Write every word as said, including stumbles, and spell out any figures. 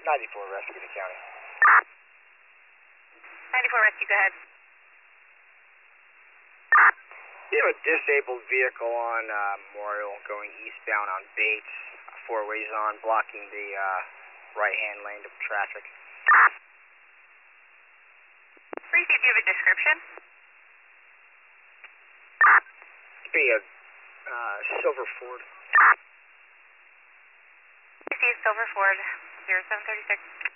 ninety-four Rescue to County. ninety-four Rescue, go ahead. You have a disabled vehicle on uh, Memorial going eastbound on Bates. Four ways on, blocking the uh, right-hand lane to traffic. Please, do you have a description? It'd be a uh, silver Ford. Please, Silver Ford, zero seven three six.